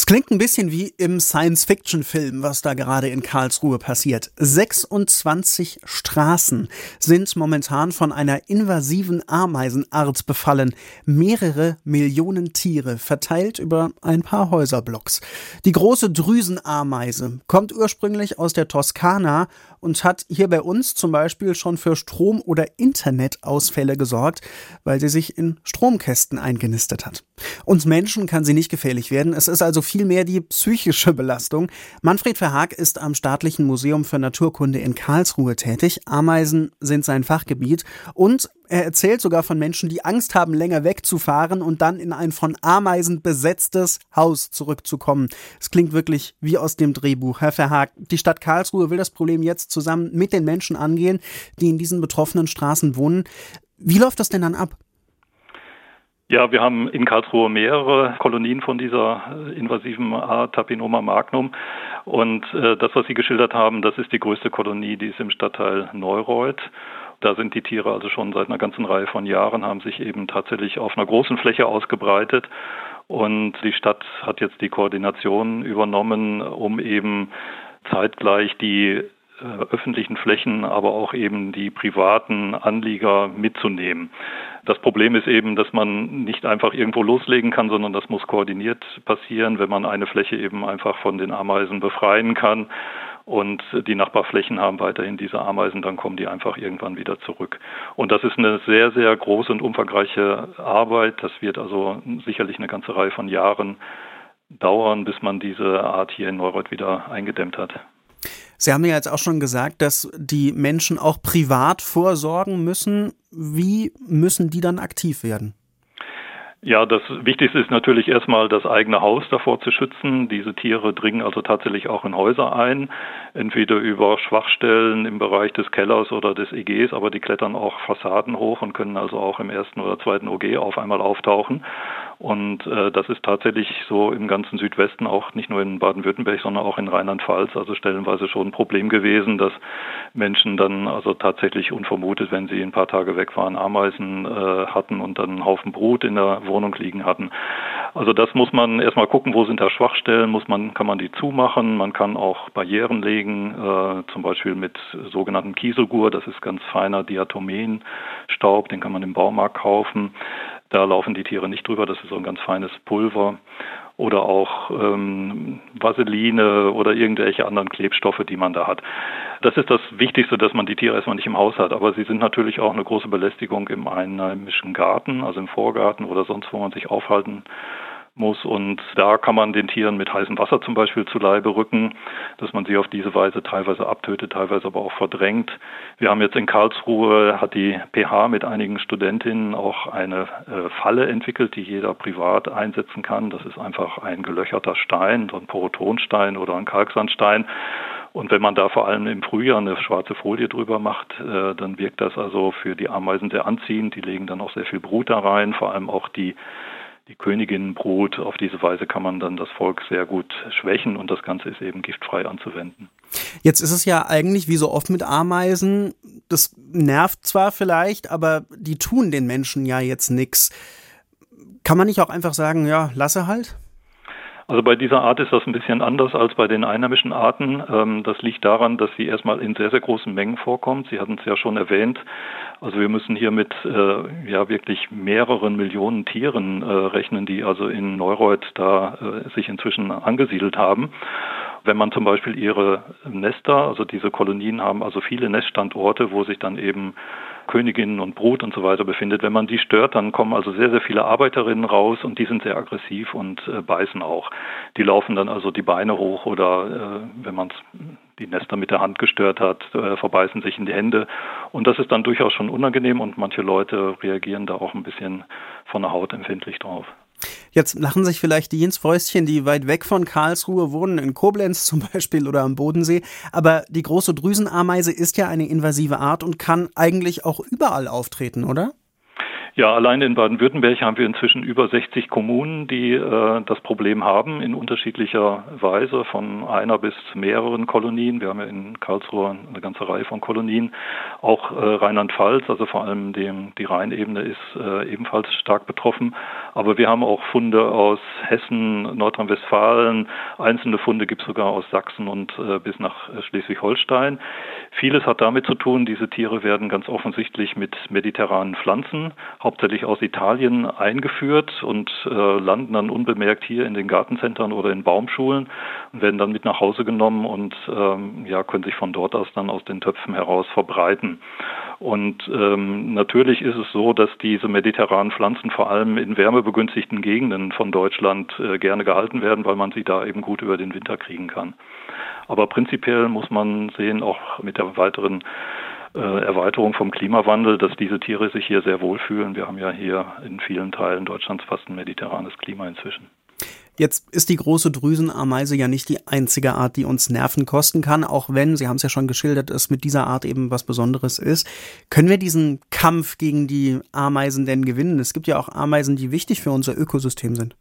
Es klingt ein bisschen wie im Science-Fiction-Film, was da gerade in Karlsruhe passiert. 26 Straßen sind momentan von einer invasiven Ameisenart befallen. Mehrere Millionen Tiere, verteilt über ein paar Häuserblocks. Die große Drüsenameise kommt ursprünglich aus der Toskana und hat hier bei uns zum Beispiel schon für Strom- oder Internetausfälle gesorgt, weil sie sich in Stromkästen eingenistet hat. Uns Menschen kann sie nicht gefährlich werden. Es ist also vielmehr die psychische Belastung. Manfred Verhaag ist am Staatlichen Museum für Naturkunde in Karlsruhe tätig. Ameisen sind sein Fachgebiet und er erzählt sogar von Menschen, die Angst haben, länger wegzufahren und dann in ein von Ameisen besetztes Haus zurückzukommen. Es klingt wirklich wie aus dem Drehbuch. Herr Verhaag, die Stadt Karlsruhe will das Problem jetzt zusammen mit den Menschen angehen, die in diesen betroffenen Straßen wohnen. Wie läuft das denn dann ab? Ja, wir haben in Karlsruhe mehrere Kolonien von dieser invasiven Art Tapinoma magnum und das, was Sie geschildert haben, das ist die größte Kolonie, die ist im Stadtteil Neureuth. Da sind die Tiere also schon seit einer ganzen Reihe von Jahren, haben sich eben tatsächlich auf einer großen Fläche ausgebreitet und die Stadt hat jetzt die Koordination übernommen, um eben zeitgleich die öffentlichen Flächen, aber auch eben die privaten Anlieger mitzunehmen. Das Problem ist eben, dass man nicht einfach irgendwo loslegen kann, sondern das muss koordiniert passieren, wenn man eine Fläche eben einfach von den Ameisen befreien kann und die Nachbarflächen haben weiterhin diese Ameisen, dann kommen die einfach irgendwann wieder zurück. Und das ist eine sehr, sehr große und umfangreiche Arbeit. Das wird also sicherlich eine ganze Reihe von Jahren dauern, bis man diese Art hier in Neureuth wieder eingedämmt hat. Sie haben ja jetzt auch schon gesagt, dass die Menschen auch privat vorsorgen müssen. Wie müssen die dann aktiv werden? Ja, das Wichtigste ist natürlich erstmal das eigene Haus davor zu schützen. Diese Tiere dringen also tatsächlich auch in Häuser ein, entweder über Schwachstellen im Bereich des Kellers oder des EGs, aber die klettern auch Fassaden hoch und können also auch im ersten oder zweiten OG auf einmal auftauchen. Und das ist tatsächlich so im ganzen Südwesten, auch nicht nur in Baden-Württemberg, sondern auch in Rheinland-Pfalz, also stellenweise schon ein Problem gewesen, dass Menschen dann also tatsächlich unvermutet, wenn sie ein paar Tage weg waren, Ameisen hatten und dann einen Haufen Brut in der Wohnung liegen hatten. Also das muss man erstmal gucken, wo sind da Schwachstellen, kann man die zumachen, man kann auch Barrieren legen, zum Beispiel mit sogenanntem Kieselgur, das ist ganz feiner Diatomenstaub, den kann man im Baumarkt kaufen. Da laufen die Tiere nicht drüber, das ist so ein ganz feines Pulver. Oder auch Vaseline oder irgendwelche anderen Klebstoffe, die man da hat. Das ist das Wichtigste, dass man die Tiere erstmal nicht im Haus hat. Aber sie sind natürlich auch eine große Belästigung im einheimischen Garten, also im Vorgarten oder sonst, wo man sich aufhalten muss. Und da kann man den Tieren mit heißem Wasser zum Beispiel zu Leibe rücken, dass man sie auf diese Weise teilweise abtötet, teilweise aber auch verdrängt. Wir haben jetzt in Karlsruhe, hat die PH mit einigen Studentinnen auch eine Falle entwickelt, die jeder privat einsetzen kann. Das ist einfach ein gelöcherter Stein, so ein Porotonstein oder ein Kalksandstein. Und wenn man da vor allem im Frühjahr eine schwarze Folie drüber macht, dann wirkt das also für die Ameisen sehr anziehend. Die legen dann auch sehr viel Brut da rein, vor allem auch die Königinnenbrut. Auf diese Weise kann man dann das Volk sehr gut schwächen und das Ganze ist eben giftfrei anzuwenden. Jetzt ist es ja eigentlich wie so oft mit Ameisen, das nervt zwar vielleicht, aber die tun den Menschen ja jetzt nichts. Kann man nicht auch einfach sagen, ja, lasse halt? Also bei dieser Art ist das ein bisschen anders als bei den einheimischen Arten. Das liegt daran, dass sie erstmal in sehr, sehr großen Mengen vorkommt. Sie hatten es ja schon erwähnt. Also wir müssen hier mit wirklich mehreren Millionen Tieren rechnen, die also in Neureuth da sich inzwischen angesiedelt haben. Wenn man zum Beispiel ihre Nester, also diese Kolonien haben also viele Neststandorte, wo sich dann eben Königinnen und Brut und so weiter befindet. Wenn man die stört, dann kommen also sehr, sehr viele Arbeiterinnen raus und die sind sehr aggressiv und beißen auch. Die laufen dann also die Beine hoch oder wenn man die Nester mit der Hand gestört hat, verbeißen sich in die Hände. Und das ist dann durchaus schon unangenehm und manche Leute reagieren da auch ein bisschen von der Haut empfindlich drauf. Jetzt lachen sich vielleicht die Jens Fäustchen, die weit weg von Karlsruhe wohnen, in Koblenz zum Beispiel oder am Bodensee. Aber die große Drüsenameise ist ja eine invasive Art und kann eigentlich auch überall auftreten, oder? Ja, allein in Baden-Württemberg haben wir inzwischen über 60 Kommunen, die das Problem haben, in unterschiedlicher Weise, von einer bis mehreren Kolonien. Wir haben ja in Karlsruhe eine ganze Reihe von Kolonien. Auch Rheinland-Pfalz, also vor allem die Rheinebene, ist ebenfalls stark betroffen. Aber wir haben auch Funde aus Hessen, Nordrhein-Westfalen. Einzelne Funde gibt es sogar aus Sachsen und bis nach Schleswig-Holstein. Vieles hat damit zu tun, diese Tiere werden ganz offensichtlich mit mediterranen Pflanzen, hauptsächlich aus Italien, eingeführt und landen dann unbemerkt hier in den Gartencentern oder in Baumschulen und werden dann mit nach Hause genommen und können sich von dort aus dann aus den Töpfen heraus verbreiten. Und natürlich ist es so, dass diese mediterranen Pflanzen vor allem in wärmebegünstigten Gegenden von Deutschland gerne gehalten werden, weil man sie da eben gut über den Winter kriegen kann. Aber prinzipiell muss man sehen, auch mit der weiteren Erweiterung vom Klimawandel, dass diese Tiere sich hier sehr wohlfühlen. Wir haben ja hier in vielen Teilen Deutschlands fast ein mediterranes Klima inzwischen. Jetzt ist die große Drüsenameise ja nicht die einzige Art, die uns Nerven kosten kann, auch wenn, Sie haben es ja schon geschildert, es mit dieser Art eben was Besonderes ist. Können wir diesen Kampf gegen die Ameisen denn gewinnen? Es gibt ja auch Ameisen, die wichtig für unser Ökosystem sind.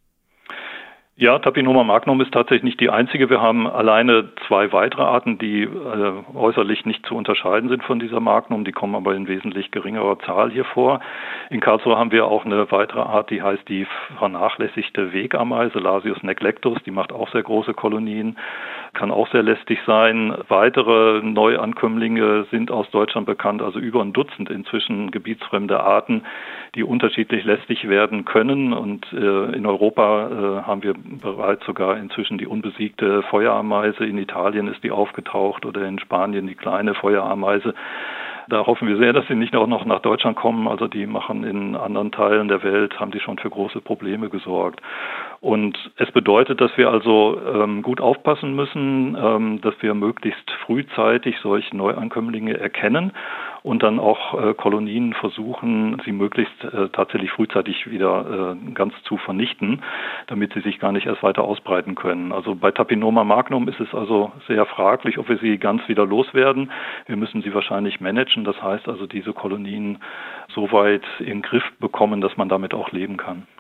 Ja, Tapinoma magnum ist tatsächlich nicht die einzige. Wir haben alleine 2 weitere Arten, die äußerlich nicht zu unterscheiden sind von dieser Magnum. Die kommen aber in wesentlich geringerer Zahl hier vor. In Karlsruhe haben wir auch eine weitere Art, die heißt die vernachlässigte Wegameise, Lasius neglectus. Die macht auch sehr große Kolonien, kann auch sehr lästig sein. Weitere Neuankömmlinge sind aus Deutschland bekannt, also über ein Dutzend inzwischen gebietsfremde Arten, die unterschiedlich lästig werden können. Und in Europa haben wir bereits sogar inzwischen die unbesiegte Feuerameise. In Italien ist die aufgetaucht oder in Spanien die kleine Feuerameise. Da hoffen wir sehr, dass sie nicht auch noch nach Deutschland kommen. Also die machen in anderen Teilen der Welt, haben die schon für große Probleme gesorgt. Und es bedeutet, dass wir also gut aufpassen müssen, dass wir möglichst frühzeitig solche Neuankömmlinge erkennen und dann auch Kolonien versuchen, sie möglichst tatsächlich frühzeitig wieder ganz zu vernichten, damit sie sich gar nicht erst weiter ausbreiten können. Also bei Tapinoma magnum ist es also sehr fraglich, ob wir sie ganz wieder loswerden. Wir müssen sie wahrscheinlich managen, das heißt also diese Kolonien so weit in den Griff bekommen, dass man damit auch leben kann.